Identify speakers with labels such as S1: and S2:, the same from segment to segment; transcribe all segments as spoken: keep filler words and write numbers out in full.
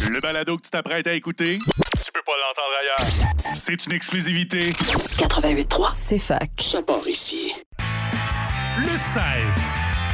S1: Le balado que tu t'apprêtes à écouter, tu peux pas l'entendre ailleurs. C'est une exclusivité.
S2: quatre-vingt-huit trois, c'est fac.
S3: Ça part ici.
S1: Le seize.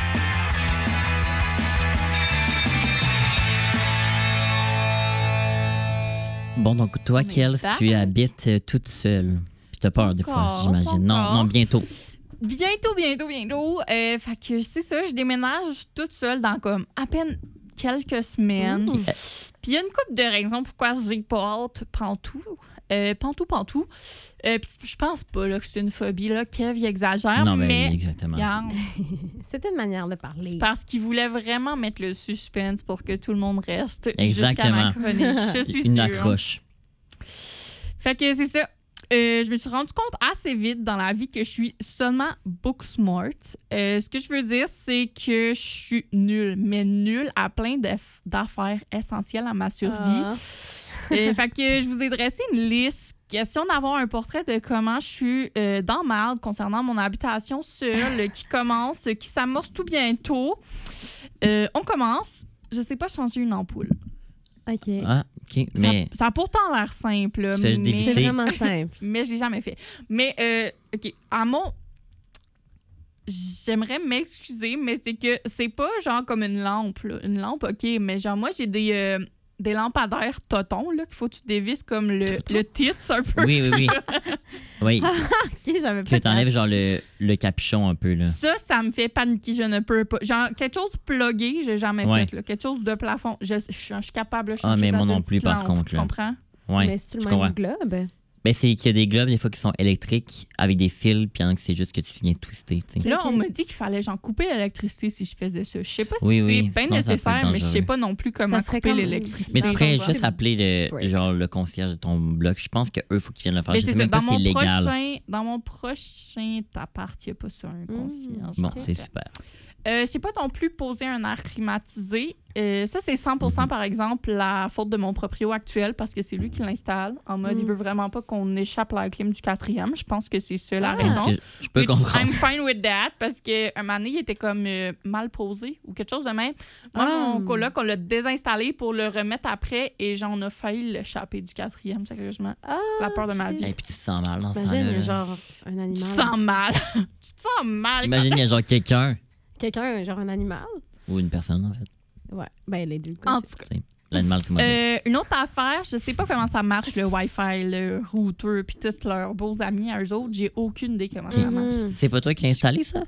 S4: Bon, donc toi, Kels, tu habites euh, toute seule. Puis t'as peur des fois, j'imagine. Non, non, bientôt.
S5: Bientôt, bientôt, bientôt. Euh, fait que c'est ça, je déménage toute seule dans comme à peine quelques semaines.
S4: Mmh.
S5: Puis il y a une couple de raisons pourquoi j'ai pas hâte, pantou. Euh, pantou, pantou. Euh, puis je pense pas là, que c'est une phobie, là. Kev, il exagère.
S4: Non,
S5: mais
S4: oui, exactement.
S5: Regarde,
S6: C'était une manière de parler.
S5: c'est parce qu'il voulait vraiment mettre le suspense pour que tout le monde reste
S4: Exactement.
S5: jusqu'à ma chronique. Je suis
S4: Une
S5: sûre.
S4: accroche.
S5: Fait que c'est ça. Euh, je me suis rendu compte assez vite dans la vie que je suis seulement book smart. Euh, ce que je veux dire, c'est que je suis nulle, mais nulle à plein d'aff- d'affaires essentielles à ma survie.
S6: Ah.
S5: Euh, fait que je vous ai dressé une liste. Question d'avoir un portrait de comment je suis euh, dans marde concernant mon habitation seule qui commence, qui s'amorce tout bientôt. Euh, on commence. Je sais pas changer une ampoule.
S6: OK.
S4: Ah, OK. Mais
S5: Ça, ça a pourtant l'air simple. là,
S4: Tu fais le
S5: mais...
S4: défi.
S6: C'est vraiment simple.
S5: mais j'ai jamais fait. Mais, euh, OK, à mon... J'aimerais m'excuser, mais c'est que c'est pas genre comme une lampe, là. Une lampe, OK, mais genre moi, j'ai des, euh, des lampadaires totons, là, qu'il faut que tu dévisses comme le, le titre, un peu.
S4: oui, oui, oui. Oui,
S6: OK, j'avais
S4: que
S6: pas
S4: t'enlèves genre le, le capuchon un peu, là.
S5: Ça, ça me fait paniquer, je ne peux pas. Genre, quelque chose plugué, j'ai jamais
S4: Ouais.
S5: fait, là. Quelque chose de plafond, je, je, suis- je suis capable de changer
S4: Ah, mais moi
S5: dans
S4: non
S5: une
S4: plus,
S5: petite
S4: par
S5: lampe,
S4: contre,
S5: tu
S4: là.
S5: comprends?
S4: Ouais.
S6: Mais c'est-tu le
S4: je
S6: même
S4: comprends.
S6: globe?
S4: Ben, c'est qu'il y a des globes, des fois, qui sont électriques avec des fils, puis il y en a que c'est juste que tu viens twister, tu sais.
S5: Là,
S6: Ok.
S5: on m'a dit qu'il fallait genre couper l'électricité si je faisais ça. Je sais pas
S4: Oui,
S5: si
S4: oui,
S5: c'est bien
S4: sinon, ça peut être
S5: nécessaire, mais je sais
S4: dangereux.
S5: pas non plus comment
S6: Ça serait
S5: couper
S6: comme-
S5: l'électricité.
S4: Mais tu
S6: Dans
S4: pourrais
S6: ton
S4: juste
S6: bloc.
S4: appeler le,
S6: Ouais.
S4: genre, le concierge de ton bloc. Je pense qu'eux, il faut qu'ils viennent le faire.
S5: Mais
S4: Je
S5: c'est
S4: sais
S5: ça.
S4: même pas
S5: Dans
S4: si
S5: mon,
S4: c'est légal.
S5: prochain, dans mon prochain appart, il n'y a pas ça, un concierge.
S4: Bon,
S5: Ok.
S4: c'est super.
S5: Euh, je sais pas non plus poser un air climatisé. Euh, ça, c'est cent pour cent,
S4: Mhm.
S5: par exemple, la faute de mon proprio actuel parce que c'est lui qui l'installe. En mode,
S6: Mm.
S5: il veut vraiment pas qu'on échappe la clim du quatrième. Je pense que c'est ça la
S6: Ah.
S5: raison.
S4: Parce que je peux
S5: Which
S4: comprendre.
S5: I'm fine with that parce qu'un moment donné, il était comme euh, mal posé ou quelque chose de même. Moi,
S6: Ah.
S5: mon coloc, on l'a désinstallé pour le remettre après et j'en ai failli l'échapper du quatrième, sérieusement.
S6: Ah,
S5: La peur de ma vie.
S4: Et puis tu te sens mal dans ce
S6: Imagine, il y a
S4: temps-là.
S6: genre un
S5: Tu te
S6: animal.
S5: sens mal. tu te sens mal.
S4: Imagine, il y a genre quelqu'un
S6: Quelqu'un, genre un animal.
S4: ou une personne, en fait.
S6: Ouais, ben les deux.
S5: En
S6: c'est-
S5: tout cas.
S4: Tu sais, l'animal, c'est moi.
S5: Euh, une autre affaire, je sais pas comment ça marche, le Wi-Fi, le router, puis tous leurs beaux amis à eux autres. J'ai aucune idée comment ça marche.
S6: Mhm.
S4: C'est pas toi qui as installé ça?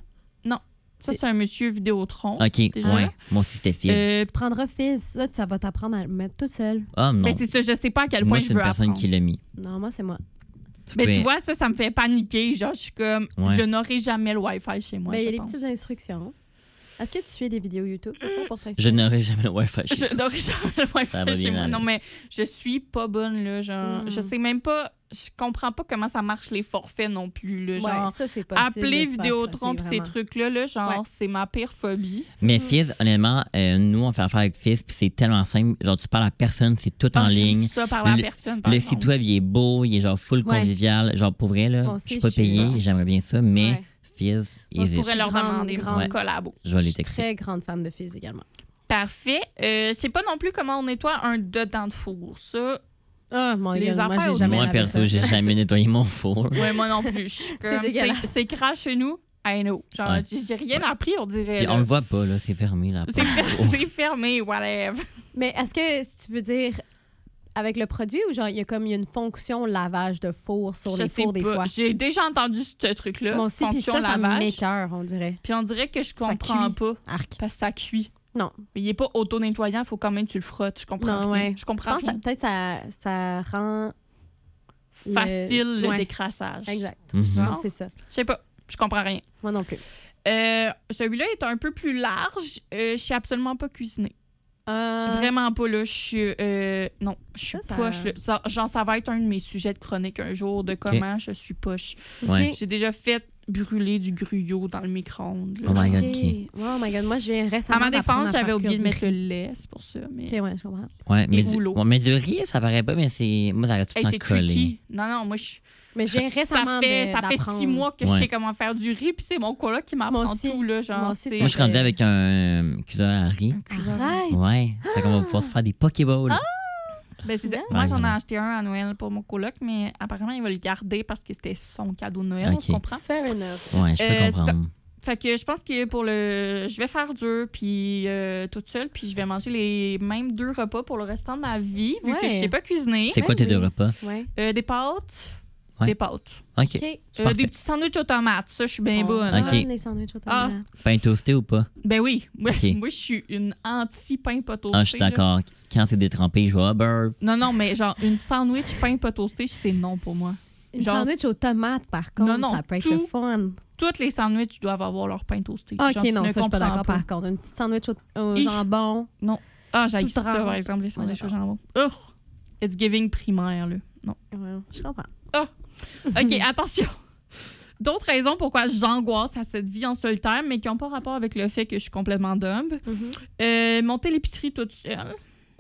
S5: Ça, c'est un monsieur Vidéotron.
S4: OK,
S5: Déjà?
S4: ouais. Moi aussi, c'était Fizz.
S5: Euh,
S6: Tu prendras fils, ça, ça va t'apprendre à le mettre tout seul.
S4: Ah non.
S5: mais c'est ça, je sais pas à quel
S4: Moi,
S5: point
S4: c'est
S5: je
S4: une
S5: veux
S4: personne
S5: apprendre.
S4: qui l'a mis.
S6: Non, moi, c'est moi.
S5: Mais
S4: peux-
S5: tu vois, ça, ça me fait paniquer. Genre, je suis comme,
S4: Ouais.
S5: je n'aurai jamais le Wi-Fi chez moi,
S6: Ben, il y a
S5: je
S6: des
S5: pense.
S6: petites instructions. Est-ce que tu fais des vidéos YouTube des fois, pour t'installer?
S4: Je n'aurai jamais le Wi-Fi chez
S5: Je n'aurai jamais le
S4: Ça va
S5: Wi-Fi chez
S4: bien
S5: moi.
S4: aller.
S5: Non, mais je suis pas bonne, là. Genre,
S6: Mm.
S5: je sais même pas, je comprends pas comment ça marche les forfaits non plus, là. Genre,
S6: Ouais, ça, c'est possible.
S5: appeler
S6: de se faire
S5: Vidéotron pis
S6: tracer,
S5: ces
S6: vraiment.
S5: trucs-là, là, genre,
S6: Ouais.
S5: c'est ma pire phobie.
S4: Mais Fizz, honnêtement, euh, nous, on fait affaire avec Fizz, puis c'est tellement simple. Genre, tu parles à personne, c'est tout en
S5: Ah, j'aime
S4: ligne.
S5: ça par la
S4: Le-
S5: personne, par
S4: Le
S5: exemple.
S4: site web, il est beau, il est genre full
S6: Ouais.
S4: convivial. Genre, pour vrai, là,
S6: Moi
S4: je
S6: aussi,
S4: suis pas
S6: je suis-
S4: payé,
S6: ouais.
S4: j'aimerais bien ça, mais
S6: Ouais.
S4: Fizz,
S5: Moi, je
S4: hésite.
S5: pourrais leur
S6: Grande,
S5: demander une
S6: grande.
S5: petite collabo.
S4: Je vais
S6: Je
S4: les
S6: suis
S4: texter.
S6: très grande fan de Fizz également.
S5: Parfait. Euh, je sais pas non plus comment on nettoie un dedans de four. Ça,
S6: Ah, mon
S5: Les
S6: gars, moi,
S5: affaires
S6: j'ai
S5: au-
S6: jamais
S4: Moi,
S6: lavé
S4: perso,
S6: ça.
S4: j'ai jamais nettoyé mon four.
S5: ouais, moi non plus. Je suis
S6: C'est
S5: comme,
S6: dégueulasse.
S5: C'est crache chez nous. I know. Genre,
S4: Ouais.
S5: j'ai j'ai rien appris, on dirait.
S4: Puis
S5: là.
S4: on le voit pas, là, c'est fermé, là.
S5: C'est fer- c'est fermé, whatever.
S6: Mais est-ce que tu veux dire avec le produit ou genre il y a comme il y a une fonction lavage de four sur
S5: Je
S6: les
S5: sais
S6: fours des
S5: pas.
S6: fois?
S5: J'ai déjà entendu ce truc-là.
S6: Moi aussi, puis
S5: fonction
S6: ça, ça
S5: lavage.
S6: m'écoeure, on dirait.
S5: Puis on dirait que je comprends
S6: cuit.
S5: pas.
S6: Arc.
S5: Parce que ça cuit.
S6: Non.
S5: Mais il est pas auto-nettoyant, il faut quand même que tu le frottes. Je comprends
S6: Non,
S5: rien.
S6: ouais.
S5: Je
S6: Je
S5: comprends
S6: pense que ça-
S5: rien.
S6: peut-être ça, ça rend le-
S5: Facile le
S6: Ouais.
S5: décrassage.
S6: Exact.
S4: Mhm.
S5: Genre,
S6: Non, c'est ça.
S5: Je sais pas. Je comprends rien.
S6: Moi non plus.
S5: Euh, celui-là est un peu plus large. Euh, je suis absolument pas cuisinée.
S6: Euh,
S5: Vraiment pas, là. Je suis... euh, non, je suis
S6: Ça, ça-
S5: poche. là. Ça- genre, ça va être un de mes sujets de chronique un jour, de comment je suis poche.
S6: ok.
S4: Ouais.
S5: J'ai déjà fait brûler du gruyot dans le micro-ondes. là.
S4: Oh my God,
S6: Ok.
S4: ok.
S6: Oh my god, moi je viens récemment.
S5: À ma
S6: d'apprendre
S5: défense,
S6: à
S5: j'avais
S6: faire
S5: oublié de
S6: cuire
S5: mettre
S6: du
S5: le lait, c'est pour ça. Mais...
S6: riz. Ok, ouais, je comprends.
S4: Ouais, mais,
S5: Et
S4: du,
S5: rouleau.
S4: ouais, mais du riz, ça paraît pas, mais c'est. Moi, ça reste tout
S5: Hey,
S4: le
S5: c'est
S4: temps collé.
S5: tricky. Non, non, moi, je...
S6: Mais je viens
S5: ça
S6: récemment
S5: fait,
S6: de-
S5: ça fait
S6: d'apprendre.
S5: six mois que je
S4: Ouais.
S5: sais comment faire du riz, puis c'est mon coloc qui m'apprend
S6: Moi aussi.
S5: tout. Là, genre,
S6: Moi aussi,
S5: c'est-
S6: ça
S4: Moi, je suis rendu
S6: fait-
S4: avec un cuiseur à riz.
S6: Arrête!
S4: Ouais. Fait qu'on va pouvoir se faire des Pokéballs.
S5: Ben, c'est ça.
S6: Ouais,
S5: Moi, j'en ai
S4: voilà.
S5: acheté un à Noël pour mon coloc, mais apparemment, il va le garder parce que c'était son cadeau de Noël,
S4: Ok.
S5: tu comprends?
S6: Fair enough.
S4: Ouais, je peux
S5: Euh,
S4: comprendre.
S5: Fait que je pense que pour le... Je vais faire dur, puis euh, toute seule, puis je vais manger les mêmes deux repas pour le restant de ma vie, vu
S6: Ouais.
S5: que je sais pas cuisiner.
S4: C'est quoi tes
S6: oui.
S4: deux repas?
S6: Ouais.
S5: Euh, des pâtes.
S4: Ouais.
S5: Des pâtes.
S4: OK.
S6: OK.
S5: Euh,
S4: parfait.
S5: des petits sandwichs aux tomates, ça, je suis bien
S6: Sont
S5: bonne.
S4: Ok.
S6: bonnes, les sandwichs aux
S5: Ah.
S6: tomates.
S4: Pain toasté ou pas?
S5: Ben oui. Moi,
S4: Ok.
S5: moi, je suis une anti-pain pas toasté.
S4: Ah, je suis
S5: là.
S4: d'accord. Quand c'est détrempé, je vais à beurre.
S5: Non, non, mais genre, une sandwich pain pas toasté, c'est non pour moi.
S6: Une
S5: Genre-
S6: sandwich aux tomates, par contre,
S5: Non, non,
S6: ça peut être
S5: tout-
S6: le fun.
S5: Toutes les sandwichs doivent avoir leur pain toasté.
S6: Ah,
S5: Genre,
S6: OK,
S5: tu
S6: non,
S5: ne
S6: ça, je suis pas
S5: comprends
S6: d'accord, par contre. Une petite sandwich au, au
S5: Hi.
S6: jambon.
S5: Ah, j'ai
S6: Tout
S5: ça,
S6: trempé.
S5: par exemple, les sandwichs
S6: Ouais,
S5: au jambon. Ugh! It's giving primaire, là. Non.
S6: Ouais, je comprends.
S5: OK, attention. D'autres raisons pourquoi j'angoisse à cette vie en solitaire, mais qui n'ont pas rapport avec le fait que je suis complètement dumb. Euh, monter l'épicerie toute seule.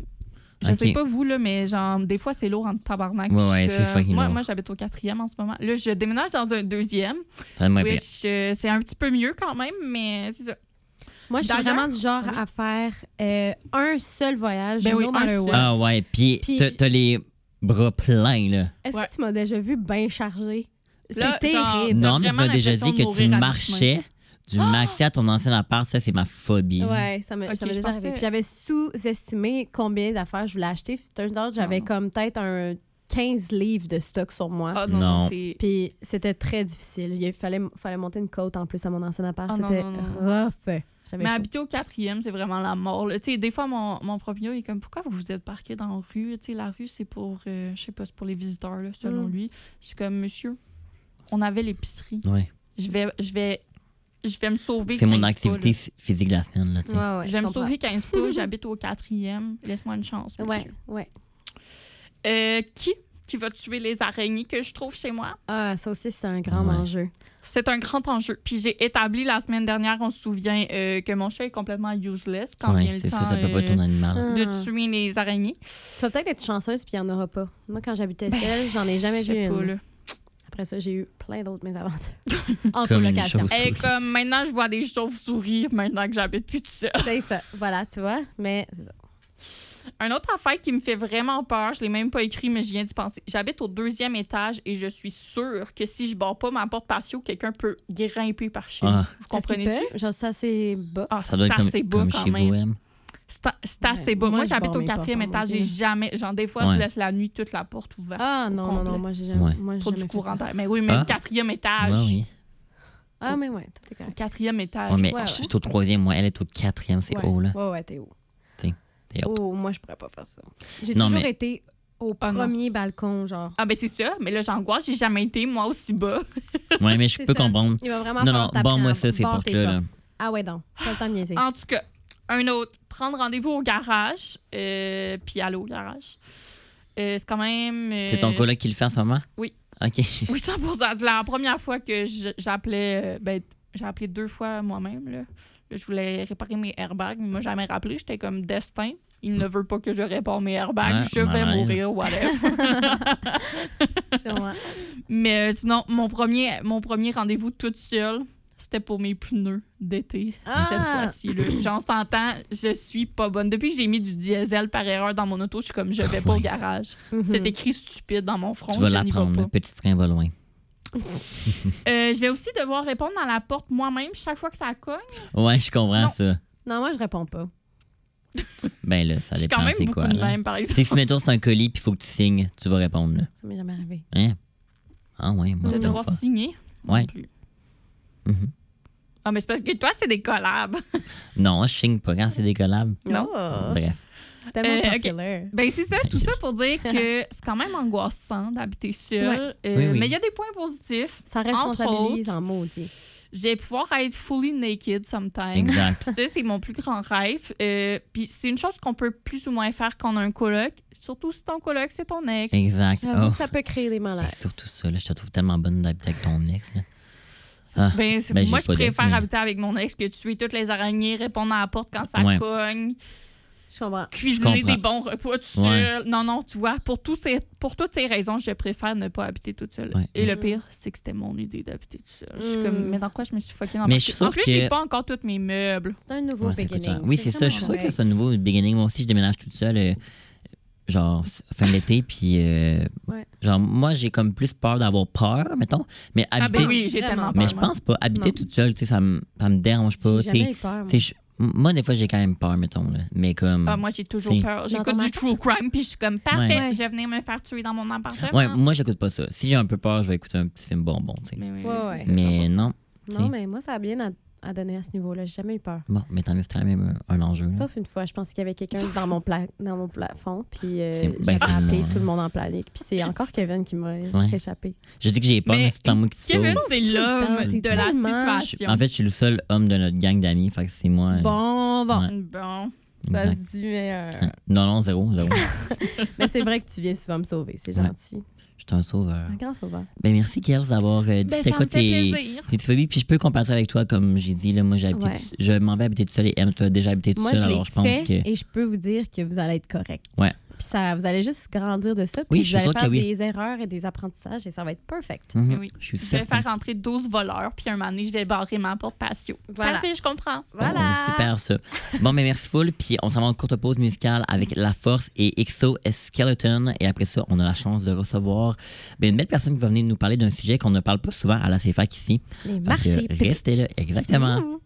S5: Je
S4: Ok.
S5: sais pas vous, là, mais genre, des fois, c'est lourd en tabarnak.
S4: Ouais,
S5: Puis
S4: ouais,
S5: je-
S4: c'est fucking
S5: moi,
S4: lourd.
S5: moi, j'habite au quatrième en ce moment. Là, je déménage dans un deuxième.
S4: Ça va être moins pire.
S5: Which, euh, c'est un petit peu mieux quand même, mais c'est ça.
S6: Moi, je suis
S5: D'ailleurs-
S6: vraiment du genre
S5: Oui.
S6: à faire euh, un seul voyage,
S5: Ben oui,
S6: no
S5: un
S6: matter
S5: seul.
S6: what.
S4: Ah ouais, puis
S6: Puis-
S4: t'as t'as les bras pleins, là.
S6: Est-ce
S5: Ouais.
S6: que tu m'as déjà vu bien chargé?
S5: Là,
S6: C'est
S5: genre-
S6: terrible.
S4: Non, mais tu
S5: vraiment
S4: m'as déjà
S5: l'impression
S4: dit
S5: de
S4: que tu
S5: mourir à
S4: marchais du maxi à ton ancien appart. Ça, c'est ma phobie.
S6: Ouais, ça m'est
S5: Ok,
S6: ça m'est
S5: je
S6: déjà
S5: pensais-
S6: arrivé. Puis j'avais sous-estimé combien d'affaires je voulais acheter. Puis turns out, j'avais
S5: Non.
S6: comme peut-être un quinze livres de stock sur moi.
S5: Ah non,
S4: Non.
S5: c'est...
S6: Puis c'était très difficile. Il fallait, fallait monter une côte en plus à mon ancien appart.
S5: Ah non,
S6: C'était
S5: non, non.
S6: rough. J'avais
S5: Mais
S6: chaud.
S5: habiter au quatrième, c'est vraiment la mort. là. Tu sais, des fois, mon, mon proprio, il est comme, pourquoi vous vous êtes parqué dans la rue? Tu sais, la rue, c'est pour, euh, je sais pas, c'est pour les visiteurs, là, selon
S6: Mm.
S5: lui. Je suis comme, monsieur, on avait l'épicerie.
S4: Ouais.
S5: Je vais, je vais, je vais me sauver
S4: C'est mon
S5: quinze
S4: activité
S5: pas,
S4: s- physique de la semaine, là, tu sais.
S6: Ouais,
S5: là.
S6: ouais,
S5: Je vais me
S6: comprends.
S5: sauver quinze pas, j'habite au quatrième. Laisse-moi une chance.
S6: Ouais,
S5: monsieur.
S6: ouais.
S5: Euh, qui, qui va tuer les araignées que je trouve chez moi?
S6: Ah, ça aussi, c'est un grand
S4: Ouais.
S6: enjeu.
S5: C'est un grand enjeu. Puis j'ai établi la semaine dernière, on se souvient, euh, que mon chat est complètement useless quand vient
S4: Ouais,
S5: le
S4: c'est
S5: temps
S4: ça, ça peut pas être
S5: euh,
S4: ton animal.
S6: Ah.
S5: de tuer les araignées.
S6: Tu vas peut-être être chanceuse, puis il n'y en aura pas. Moi, quand j'habitais seule, j'en ai jamais
S5: Je
S6: vu
S5: sais
S6: une.
S5: pas, là.
S6: Après ça, j'ai eu plein d'autres mésaventures. en
S4: Comme une
S6: colocation.
S4: chose.
S5: Et comme maintenant, je vois des chauves-souris maintenant que j'habite plus tout seul.
S6: C'est ça. Voilà, tu vois. Mais c'est ça.
S5: Un autre affaire qui me fait vraiment peur, je l'ai même pas écrit, mais je viens d'y penser. J'habite au deuxième étage et je suis sûre que si je barre pas ma porte patio, quelqu'un peut grimper par chez
S4: Ah.
S5: nous. Vous
S6: Est-ce qu'il
S5: comprenez-tu?
S6: peut? Genre, c'est assez bas.
S5: Ah,
S4: Ça doit
S5: c'est
S4: être comme,
S5: assez bas
S4: comme
S5: quand
S4: chez
S5: même.
S4: vous, M.
S5: C'est a- c'est assez
S6: Ouais.
S5: bas.
S6: Moi,
S5: Moi,
S6: je
S5: j'habite
S6: barre
S5: au
S6: mes
S5: quatrième
S6: portes,
S5: étage.
S6: mon
S5: J'ai
S6: Dieu.
S5: jamais. Genre, des fois,
S4: Ouais.
S5: je laisse la nuit toute la porte ouverte.
S6: Ah,
S5: au
S6: non, non,
S5: complet.
S6: non. Moi, j'ai jamais.
S4: Ouais.
S6: Moi, j'ai
S5: Pour
S6: jamais
S5: du
S6: fait
S5: courant
S6: ça.
S5: d'air. Mais oui, mais
S4: Ah.
S5: le quatrième étage.
S4: Ouais, oui.
S6: Ah, mais ouais, tout est
S5: Au
S6: correct.
S5: quatrième étage.
S4: Ouais, mais
S6: Ouais,
S4: je
S6: ouais.
S4: suis au troisième, moi. Elle est au quatrième, c'est
S6: ouais.
S4: haut, là.
S6: Ouais, ouais, t'es haut.
S4: T'es haut.
S6: Oh, moi, je pourrais pas faire ça. J'ai
S4: Non,
S6: toujours
S4: mais-
S6: été au
S5: Ah, non.
S6: premier balcon, genre.
S5: Ah, ben c'est ça. Mais là, j'angoisse. J'ai jamais été, moi, aussi bas.
S4: Ouais, mais je
S6: C'est
S4: peux
S6: ça.
S4: comprendre.
S6: Il va vraiment
S4: Non,
S6: falloir
S4: non,
S6: t'apprendre
S4: bon, moi,
S6: à
S4: ça, ces
S6: barrer tes
S4: portes-là, là.
S6: portes. Ah ouais, donc. Pas le temps de niaiser.
S5: En tout cas, un autre. Prendre rendez-vous au garage. Euh, puis aller au garage. Euh, c'est quand même. euh,
S4: C'est ton coloc qui le fait en ce moment?
S5: Oui.
S4: OK.
S5: Oui, cent pour cent. C'est la première fois que je- j'appelais. euh, ben, j'ai appelé deux fois moi-même. Là. Là, je voulais réparer mes airbags. Il m'a jamais rappelé. J'étais comme destin. Il ne veut pas que je répare mes airbags.
S4: Ouais,
S5: je vais
S4: malaise.
S5: mourir, whatever.
S6: Je comprends.
S5: Mais euh, sinon, mon premier, mon premier rendez-vous toute seule, c'était pour mes pneus d'été.
S6: Ah!
S5: Cette fois-ci. Là. Genre, on s'entend, je suis pas bonne. Depuis que j'ai mis du diesel par erreur dans mon auto, je suis comme, je vais pas au garage. C'est écrit stupide dans mon front.
S4: Tu vas
S5: je n'y vais
S4: l'apprendre.
S5: pas.
S4: Le petit frein va loin.
S5: Euh, je vais aussi devoir répondre à la porte moi-même chaque fois que ça cogne.
S4: Ouais, je comprends
S5: Non.
S4: ça.
S6: Non, moi, je réponds pas.
S4: Ben là, ça
S5: Je suis
S4: dépend
S5: quand même
S4: c'est
S5: beaucoup
S4: quoi.
S5: de
S4: là.
S5: même, par
S4: Tu
S5: exemple.
S4: sais, si mettons c'est un colis puis il faut que tu signes, tu vas répondre là.
S6: Ça m'est jamais arrivé.
S4: Hein? Ah ouais, moi
S5: De
S4: je
S5: devoir
S4: pas.
S5: signer.
S4: Ouais.
S5: Non plus.
S4: Mhm.
S5: Ah, mais c'est parce que toi, c'est des collabs.
S4: Non, je signe pas quand c'est des collabs.
S5: Non.
S6: Oh,
S4: Bref.
S6: tellement
S5: Euh, ok.
S6: populaire.
S5: Ben, c'est ça, tout ça pour dire que c'est quand même angoissant d'habiter seul.
S6: Ouais.
S5: Euh,
S4: Oui, oui.
S5: Mais il y a des points positifs.
S6: Ça
S5: Entre
S6: responsabilise en maudit.
S5: Je vais pouvoir être fully naked sometimes.
S4: Exact.
S5: Puis ça, c'est mon plus grand rêve. Euh, puis c'est une chose qu'on peut plus ou moins faire quand on a un coloc. Surtout si ton coloc, c'est ton ex.
S4: Exact.
S6: J'avoue
S4: Oh.
S6: que ça peut créer des
S4: Et
S6: malaises.
S4: surtout ça, là, je te trouve tellement bonne d'habiter avec ton ex. Là.
S5: C'est-
S4: Ah,
S5: ben, c'est-
S4: ben,
S5: moi,
S4: j'ai
S5: je
S4: pas d'ex,
S5: préfère
S4: mais-
S5: habiter avec mon ex que tuer toutes les araignées, répondre à la porte quand ça
S4: Ouais.
S5: cogne,
S6: Je comprends.
S5: cuisiner
S4: comprends.
S5: des bons repas tout
S4: Ouais.
S5: seul. Non, non, tu vois, pour, tous ces, pour toutes ces raisons, je préfère ne pas habiter toute seule.
S4: Ouais.
S5: Et le
S6: Mm.
S5: pire, c'est que c'était mon idée d'habiter toute seule. Je suis
S6: Mm.
S5: comme, mais dans quoi je me suis fucké dans
S4: Mais
S5: ma
S4: je suis
S5: En
S4: sûre
S5: plus,
S4: que-
S5: j'ai pas encore tous mes meubles.
S6: C'est un nouveau
S4: Ouais, ça coûte
S6: beginning.
S4: cher. Oui, c'est ça. Je suis sûre
S6: vraiment
S4: que c'est un nouveau beginning. Moi aussi, je déménage toute seule. euh, genre, fin de l'été, puis... Euh,
S6: Ouais.
S4: Genre, moi, j'ai comme plus peur d'avoir peur, mettons. Mais
S5: Ah
S4: habiter...
S5: ben oui, j'ai tellement peur.
S4: mais je
S5: moi.
S4: pense pas. Habiter
S6: Non.
S4: toute seule, tu sais, ça me ça me dérange pas.
S6: J'ai jamais
S4: tu
S6: eu peur. moi.
S4: sais, je- Moi, des fois, j'ai quand même peur, mettons. Là. Mais comme...
S5: Ah, moi, j'ai toujours
S4: C'est-
S5: peur. J'écoute
S6: Dans ton
S5: du true crime, puis je suis comme, parfait,
S6: Ouais.
S5: je vais venir me faire tuer dans mon appartement.
S4: Ouais, moi, j'écoute pas ça. Si j'ai un peu peur, je vais écouter un petit film bonbon, tu sais.
S5: Mais, oui,
S6: Ouais,
S5: c'est
S6: ouais.
S5: ça,
S4: Mais
S5: cent pour cent.
S4: non. tu sais.
S6: Non, mais moi, ça a bien à, à donner à ce niveau-là. J'ai jamais eu peur.
S4: Bon, mais tant mieux, c'était quand même un, un enjeu. là.
S6: Sauf une fois, je pense qu'il y avait quelqu'un dans mon, pla- dans mon plafond, puis euh,
S4: C'est- ben,
S6: j'avais
S4: c'est
S6: appelé
S4: moi,
S6: tout le monde en panique. Puis c'est encore Kevin qui m'a
S4: Ouais.
S6: échappé.
S4: Je dis que j'ai peur,
S5: Mais
S4: mais c'est pas moi qui sauve.
S5: Kevin, c'est l'homme
S6: temps, t'es
S5: de la
S6: tellement-
S4: Je-
S5: situation.
S4: En fait, je suis le seul homme de notre gang d'amis, fait que c'est moi. euh,
S6: Bon, bon.
S4: Ouais.
S5: Bon.
S6: Ça se
S4: exact.
S6: dit, mais... euh,
S4: Hein. Non, non, zéro, zéro.
S6: mais c'est vrai que tu viens souvent me sauver. C'est
S4: Ouais.
S6: gentil.
S4: Je suis un sauveur.
S6: Un grand sauveur.
S4: Ben, merci, Kels, d'avoir euh, dit
S5: Ben,
S4: c'était
S5: ça
S4: quoi
S5: me fait
S4: tes,
S5: plaisir.
S4: tes petites phobies. Puis je peux compatir avec toi, comme j'ai dit, là, moi, j'ai habité,
S6: Ouais.
S4: je m'en vais habiter tout seul et M, tu as déjà habité tout
S6: Moi,
S4: seul,
S6: je l'ai
S4: alors je pense
S6: fait
S4: que.
S6: et je peux vous dire que vous allez être correct.
S4: Ouais.
S6: Puis ça, vous allez juste grandir de ça.
S4: Oui,
S6: Puis
S4: je
S6: vous
S4: suis
S6: allez
S4: sûre
S6: faire
S4: que oui.
S6: des erreurs et des apprentissages et ça va être perfect.
S4: Mhm.
S5: Mais oui.
S4: Je suis
S5: Je vais
S4: certain.
S5: faire rentrer douze voleurs, puis un moment donné, je vais barrer ma porte patio.
S6: Voilà.
S5: Parfait, je comprends.
S6: Voilà.
S4: Oh, super ça. Bon, mais merci full. Puis on s'en va en courte pause musicale avec La Force et Exo Skeleton. Et après ça, on a la chance de recevoir ben, une belle personne qui va venir nous parler d'un sujet qu'on ne parle pas souvent à la C F A C ici.
S6: Les
S4: Fait que,
S6: marchés
S4: restez là. Exactement.
S6: Ouh.